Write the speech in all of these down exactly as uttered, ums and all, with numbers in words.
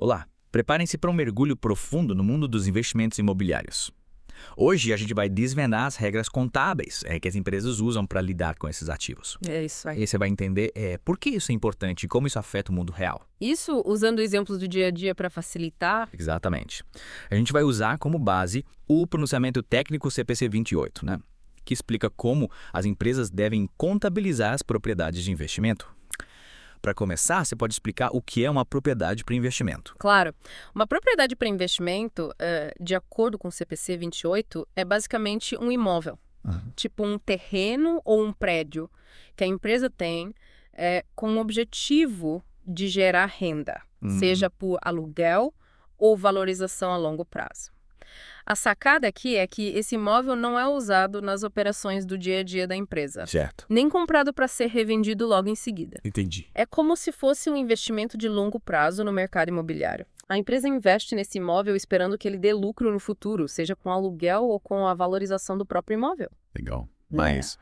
Olá, preparem-se para um mergulho profundo no mundo dos investimentos imobiliários. Hoje a gente vai desvendar as regras contábeis é, que as empresas usam para lidar com esses ativos. É isso aí. E você vai entender é, por que isso é importante e como isso afeta o mundo real. Isso usando exemplos do dia a dia para facilitar? Exatamente. A gente vai usar como base o pronunciamento técnico C P C vinte e oito, né? Que explica como as empresas devem contabilizar as propriedades de investimento. Para começar, você pode explicar o que é uma propriedade para investimento. Claro. Uma propriedade para investimento, eh, de acordo com o C P C vinte e oito, é basicamente um imóvel. Uhum. Tipo um terreno ou um prédio que a empresa tem eh, com o objetivo de gerar renda, Uhum. seja por aluguel ou valorização a longo prazo. A sacada aqui é que esse imóvel não é usado nas operações do dia a dia da empresa. Certo. Nem comprado para ser revendido logo em seguida. Entendi. É como se fosse um investimento de longo prazo no mercado imobiliário. A empresa investe nesse imóvel esperando que ele dê lucro no futuro, seja com aluguel ou com a valorização do próprio imóvel. Legal. Mas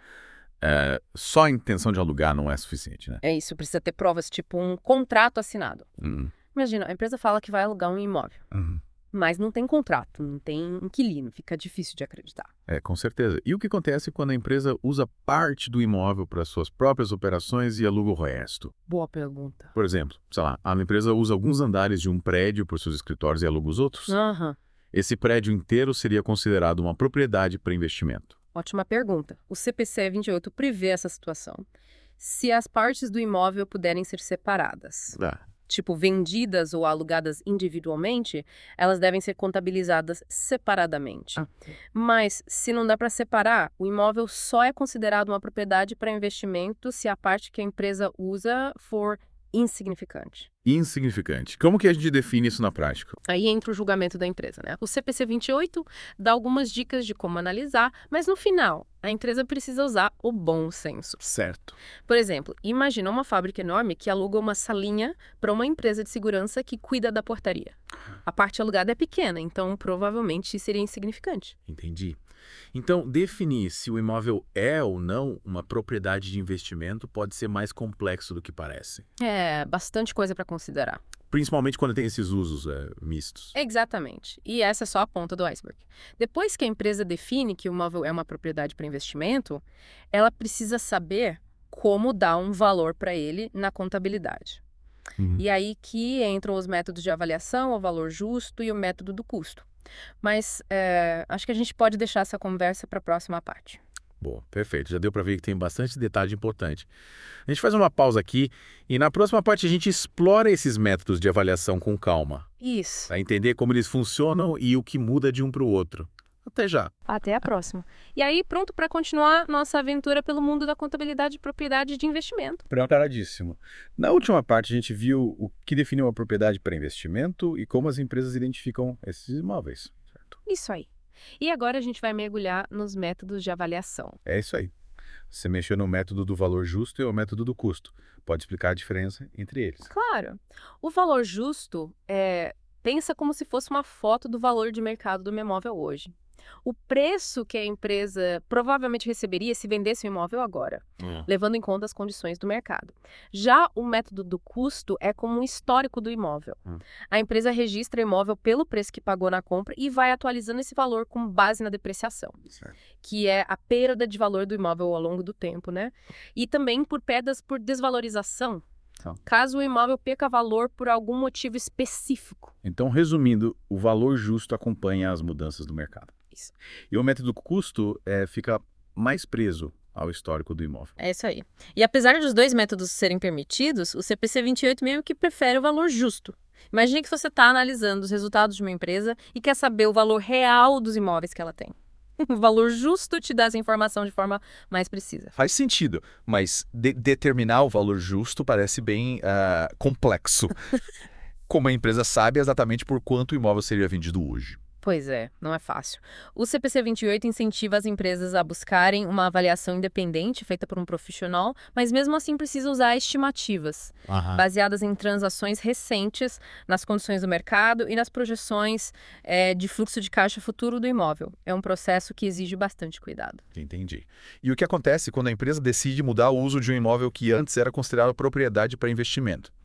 é, só a intenção de alugar não é suficiente, né? É isso, precisa ter provas, tipo um contrato assinado. Uhum. Imagina, a empresa fala que vai alugar um imóvel. Uhum. Mas não tem contrato, não tem inquilino, fica difícil de acreditar. É, com certeza. E o que acontece quando a empresa usa parte do imóvel para suas próprias operações e aluga o resto? Boa pergunta. Por exemplo, sei lá, a empresa usa alguns andares de um prédio por seus escritórios e aluga os outros? Aham. Esse prédio inteiro seria considerado uma propriedade para investimento. Ótima pergunta. O C P C vinte e oito prevê essa situação. Se as partes do imóvel puderem ser separadas, Ah, tipo vendidas ou alugadas individualmente, elas devem ser contabilizadas separadamente. Ah. Mas, se não dá para separar, o imóvel só é considerado uma propriedade para investimento se a parte que a empresa usa for insignificante. insignificante. Como que a gente define isso na prática? Aí entra o julgamento da empresa, né? O C P C vinte e oito dá algumas dicas de como analisar, mas no final, a empresa precisa usar o bom senso. Certo. Por exemplo, imagina uma fábrica enorme que aluga uma salinha para uma empresa de segurança que cuida da portaria. A parte alugada é pequena, então provavelmente seria insignificante. Entendi. Então, definir se o imóvel é ou não uma propriedade de investimento pode ser mais complexo do que parece. É, bastante coisa para considerar. Principalmente quando tem esses usos é, mistos. Exatamente. E essa é só a ponta do iceberg. Depois que a empresa define que o imóvel é uma propriedade para investimento, ela precisa saber como dar um valor para ele na contabilidade. Uhum. E aí que entram os métodos de avaliação, o valor justo e o método do custo. Mas é, acho que a gente pode deixar essa conversa para a próxima parte. Boa, perfeito. Já deu para ver que tem bastante detalhe importante. A gente faz uma pausa aqui e na próxima parte a gente explora esses métodos de avaliação com calma, Isso. para entender como eles funcionam e o que muda de um para o outro. Até já. Até a próxima. E aí, pronto para continuar nossa aventura pelo mundo da contabilidade e propriedade de investimento. Preparadíssimo. Na última parte, a gente viu o que define uma propriedade para investimento e como as empresas identificam esses imóveis. Certo? Isso aí. E agora a gente vai mergulhar nos métodos de avaliação. É isso aí. Você mexeu no método do valor justo e o método do custo. Pode explicar a diferença entre eles. Claro. O valor justo é, pensa como se fosse uma foto do valor de mercado do meu imóvel hoje. O preço que a empresa provavelmente receberia se vendesse o imóvel agora, Hum. levando em conta as condições do mercado. Já o método do custo é como um histórico do imóvel. Hum. A empresa registra o imóvel pelo preço que pagou na compra e vai atualizando esse valor com base na depreciação, Certo. que é a perda de valor do imóvel ao longo do tempo, né? E também por perdas por desvalorização, Então. caso o imóvel perca valor por algum motivo específico. Então, resumindo, o valor justo acompanha as mudanças do mercado. Isso. E o método custo é, fica mais preso ao histórico do imóvel. É isso aí. E apesar dos dois métodos serem permitidos, o C P C vinte e oito meio que prefere o valor justo. Imagine que você está analisando os resultados de uma empresa e quer saber o valor real dos imóveis que ela tem. O valor justo te dá essa informação de forma mais precisa. Faz sentido, mas de- determinar o valor justo parece bem ah, complexo. Como a empresa sabe exatamente por quanto o imóvel seria vendido hoje. Pois é, não é fácil. O C P C vinte e oito incentiva as empresas a buscarem uma avaliação independente feita por um profissional, mas mesmo assim precisa usar estimativas, baseadas em transações recentes, nas condições do mercado e nas projeções é, de fluxo de caixa futuro do imóvel. É um processo que exige bastante cuidado. Entendi. E o que acontece quando a empresa decide mudar o uso de um imóvel que antes era considerado propriedade para investimento? Hum.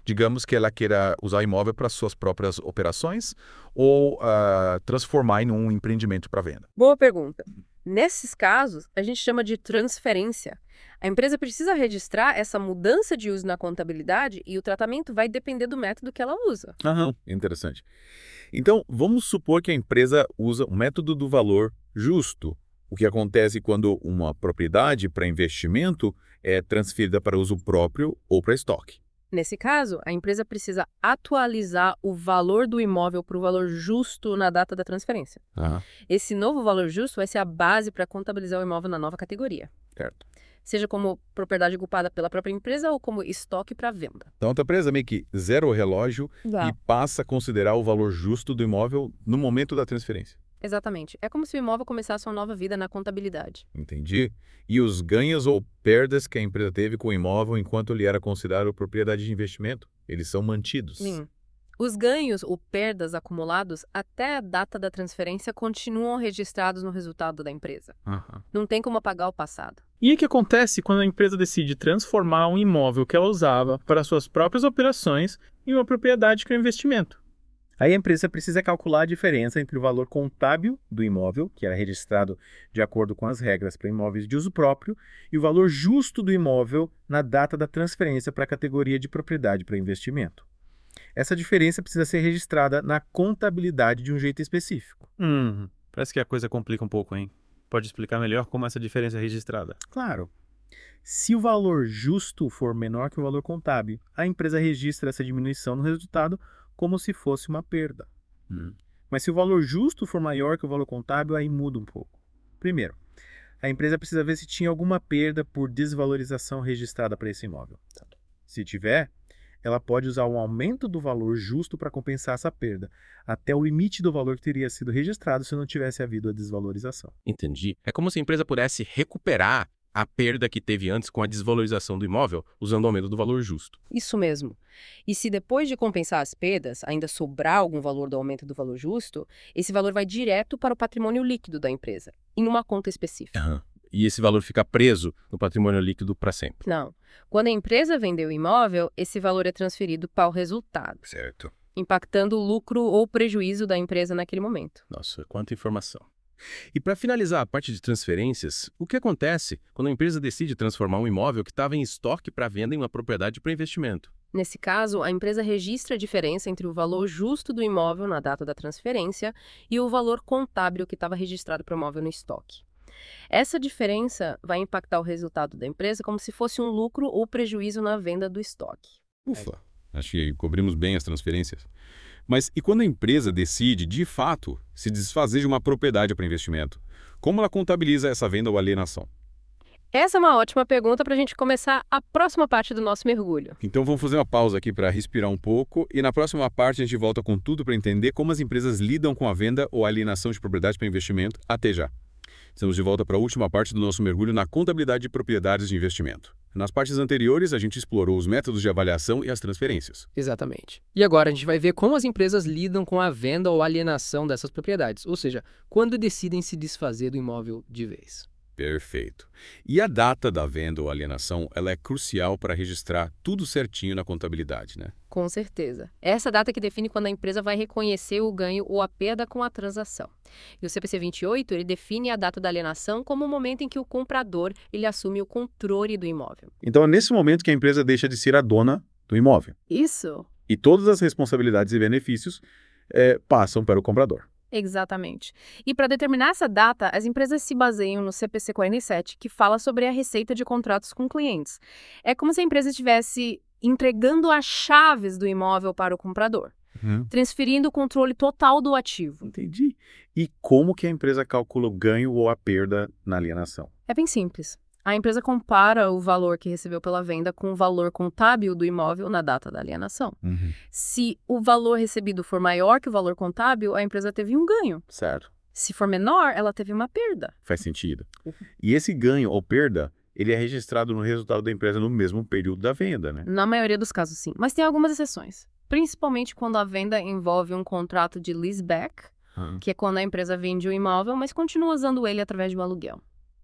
Digamos que ela queira usar o imóvel para suas próprias operações ou uh, transformar em um empreendimento para venda. Boa pergunta. Nesses casos, a gente chama de transferência. A empresa precisa registrar essa mudança de uso na contabilidade e o tratamento vai depender do método que ela usa. Aham, interessante. Então, vamos supor que a empresa usa o método do valor justo, o que acontece quando uma propriedade para investimento é transferida para uso próprio ou para estoque. Nesse caso, a empresa precisa atualizar o valor do imóvel para o valor justo na data da transferência. Ah, Esse novo valor justo vai ser a base para contabilizar o imóvel na nova categoria, certo. seja como propriedade ocupada pela própria empresa ou como estoque para venda. Então, a empresa meio que zera o relógio Tá. e passa a considerar o valor justo do imóvel no momento da transferência. Exatamente. É como se o imóvel começasse uma nova vida na contabilidade. Entendi. E os ganhos ou perdas que a empresa teve com o imóvel enquanto ele era considerado propriedade de investimento, eles são mantidos. Sim. Os ganhos ou perdas acumulados até a data da transferência continuam registrados no resultado da empresa. Aham. Não tem como apagar o passado. E o que acontece quando a empresa decide transformar um imóvel que ela usava para suas próprias operações em uma propriedade para investimento? Aí a empresa precisa calcular a diferença entre o valor contábil do imóvel, que era registrado de acordo com as regras para imóveis de uso próprio, e o valor justo do imóvel na data da transferência para a categoria de propriedade para investimento. Essa diferença precisa ser registrada na contabilidade de um jeito específico. Hum, parece que a coisa complica um pouco, hein? Pode explicar melhor como essa diferença é registrada? Claro. Se o valor justo for menor que o valor contábil, a empresa registra essa diminuição no resultado como se fosse uma perda. Hum. Mas se o valor justo for maior que o valor contábil, aí muda um pouco. Primeiro, a empresa precisa ver se tinha alguma perda por desvalorização registrada para esse imóvel. Se tiver, ela pode usar um aumento do valor justo para compensar essa perda, até o limite do valor que teria sido registrado se não tivesse havido a desvalorização. Entendi. É como se a empresa pudesse recuperar a perda que teve antes com a desvalorização do imóvel, usando o aumento do valor justo. Isso mesmo. E se depois de compensar as perdas, ainda sobrar algum valor do aumento do valor justo, esse valor vai direto para o patrimônio líquido da empresa, em uma conta específica. Uhum. E esse valor fica preso no patrimônio líquido para sempre. Não. Quando a empresa vendeu o imóvel, esse valor é transferido para o resultado, Certo. impactando o lucro ou prejuízo da empresa naquele momento. Nossa, quanta informação. E para finalizar a parte de transferências, o que acontece quando a empresa decide transformar um imóvel que estava em estoque para venda em uma propriedade para investimento? Nesse caso, a empresa registra a diferença entre o valor justo do imóvel na data da transferência e o valor contábil que estava registrado para o imóvel no estoque. Essa diferença vai impactar o resultado da empresa como se fosse um lucro ou prejuízo na venda do estoque. Ufa, acho que cobrimos bem as transferências. Mas e quando a empresa decide, de fato, se desfazer de uma propriedade para investimento? Como ela contabiliza essa venda ou alienação? Essa é uma ótima pergunta para a gente começar a próxima parte do nosso mergulho. Então vamos fazer uma pausa aqui para respirar um pouco e na próxima parte a gente volta com tudo para entender como as empresas lidam com a venda ou alienação de propriedade para investimento. Até já! Estamos de volta para a última parte do nosso mergulho na contabilidade de propriedades de investimento. Nas partes anteriores, a gente explorou os métodos de avaliação e as transferências. Exatamente. E agora a gente vai ver como as empresas lidam com a venda ou alienação dessas propriedades, ou seja, quando decidem se desfazer do imóvel de vez. Perfeito. E a data da venda ou alienação, ela é crucial para registrar tudo certinho na contabilidade, né? Com certeza. É essa data que define quando a empresa vai reconhecer o ganho ou a perda com a transação. E o C P C vinte e oito, ele define a data da alienação como o momento em que o comprador ele assume o controle do imóvel. Então é nesse momento que a empresa deixa de ser a dona do imóvel. Isso? E todas as responsabilidades e benefícios é, passam para o comprador. Exatamente. E para determinar essa data, as empresas se baseiam no C P C quarenta e sete, que fala sobre a receita de contratos com clientes. É como se a empresa estivesse entregando as chaves do imóvel para o comprador, Uhum. transferindo o controle total do ativo. Entendi. E como que a empresa calcula o ganho ou a perda na alienação? É bem simples. A empresa compara o valor que recebeu pela venda com o valor contábil do imóvel na data da alienação. Uhum. Se o valor recebido for maior que o valor contábil, a empresa teve um ganho. Certo. Se for menor, ela teve uma perda. Faz sentido. E esse ganho ou perda, ele é registrado no resultado da empresa no mesmo período da venda, né? Na maioria dos casos, sim. Mas tem algumas exceções. Principalmente quando a venda envolve um contrato de leaseback, Uhum. que é quando a empresa vende o imóvel, mas continua usando ele através de um aluguel.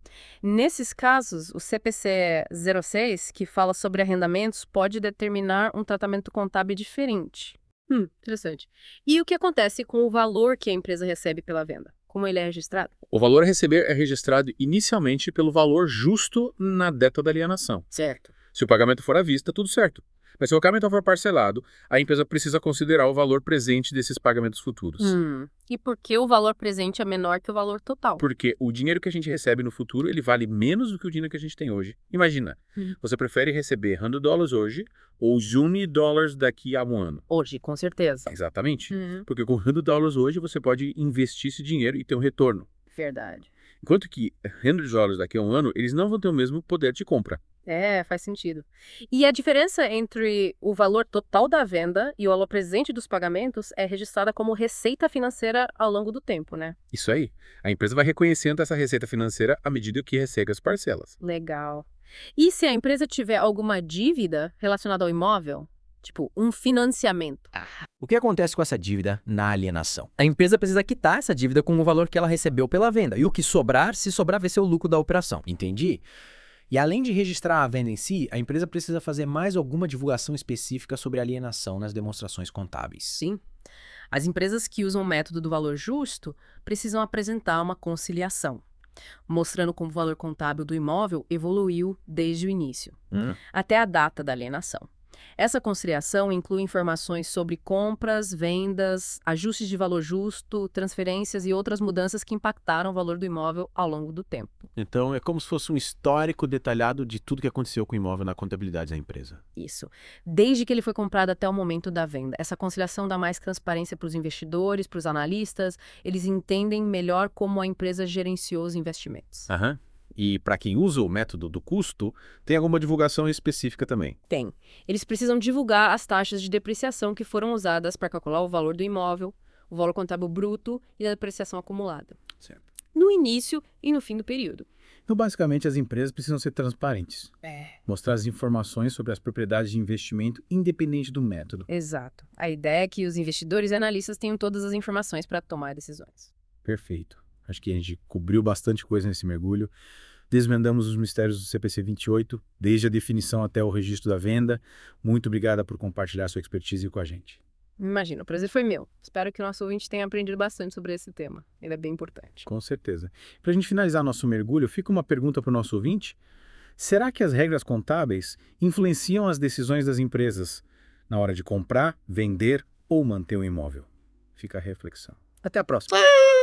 Nesses casos, o C P C zero seis, que fala sobre arrendamentos, pode determinar um tratamento contábil diferente. Hum, interessante. E o que acontece com o valor que a empresa recebe pela venda? Como ele é registrado? O valor a receber é registrado inicialmente pelo valor justo na data da alienação. Certo. Se o pagamento for à vista, tudo certo. Mas se o pagamento for parcelado, a empresa precisa considerar o valor presente desses pagamentos futuros. Hum. E por que o valor presente é menor que o valor total? Porque o dinheiro que a gente recebe no futuro, ele vale menos do que o dinheiro que a gente tem hoje. Imagina, Hum. você prefere receber cem dólares hoje ou cem dólares daqui a um ano? Hoje, com certeza. Exatamente. Hum. Porque com cem dólares hoje, você pode investir esse dinheiro e ter um retorno. Verdade. Enquanto que cem dólares daqui a um ano, eles não vão ter o mesmo poder de compra. É, faz sentido. E a diferença entre o valor total da venda e o valor presente dos pagamentos é registrada como receita financeira ao longo do tempo, né? Isso aí. A empresa vai reconhecendo essa receita financeira à medida que recebe as parcelas. Legal. E se a empresa tiver alguma dívida relacionada ao imóvel? Tipo, um financiamento. O que acontece com essa dívida na alienação? A empresa precisa quitar essa dívida com o valor que ela recebeu pela venda. E o que sobrar, se sobrar, vai ser o lucro da operação. Entendi? E além de registrar a venda em si, a empresa precisa fazer mais alguma divulgação específica sobre alienação nas demonstrações contábeis. Sim. As empresas que usam o método do valor justo precisam apresentar uma conciliação, mostrando como o valor contábil do imóvel evoluiu desde o início, Hum. até a data da alienação. Essa conciliação inclui informações sobre compras, vendas, ajustes de valor justo, transferências e outras mudanças que impactaram o valor do imóvel ao longo do tempo. Então, é como se fosse um histórico detalhado de tudo que aconteceu com o imóvel na contabilidade da empresa. Isso. Desde que ele foi comprado até o momento da venda. Essa conciliação dá mais transparência para os investidores, para os analistas. Eles entendem melhor como a empresa gerenciou os investimentos. Aham. E para quem usa o método do custo, tem alguma divulgação específica também. Tem. Eles precisam divulgar as taxas de depreciação que foram usadas para calcular o valor do imóvel, o valor contábil bruto e a depreciação acumulada. Certo. No início e no fim do período. Então, basicamente, as empresas precisam ser transparentes. É. Mostrar as informações sobre as propriedades de investimento independente do método. Exato. A ideia é que os investidores e analistas tenham todas as informações para tomar decisões. Perfeito. Acho que a gente cobriu bastante coisa nesse mergulho. Desvendamos os mistérios do C P C vinte e oito, desde a definição até o registro da venda. Muito obrigada por compartilhar sua expertise com a gente. Imagina, o prazer foi meu. Espero que o nosso ouvinte tenha aprendido bastante sobre esse tema. Ele é bem importante. Com certeza. Para a gente finalizar nosso mergulho, fica uma pergunta para o nosso ouvinte. Será que as regras contábeis influenciam as decisões das empresas na hora de comprar, vender ou manter um imóvel? Fica a reflexão. Até a próxima.